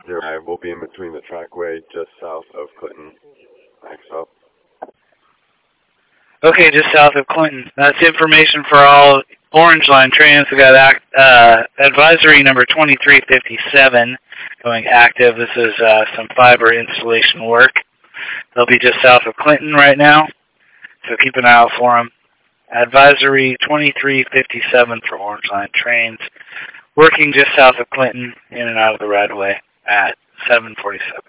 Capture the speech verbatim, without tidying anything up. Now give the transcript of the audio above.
zero five will be in between the trackway just south of Clinton. Thanks up. Okay, just south of Clinton. That's information for all Orange Line trains. We got act, uh, advisory number twenty-three fifty-seven going active. This is uh, some fiber installation work. They'll be just south of Clinton right now, so keep an eye out for them. Advisory twenty-three fifty-seven for Orange Line trains, working just south of Clinton, in and out of the right of way at seven forty-seven.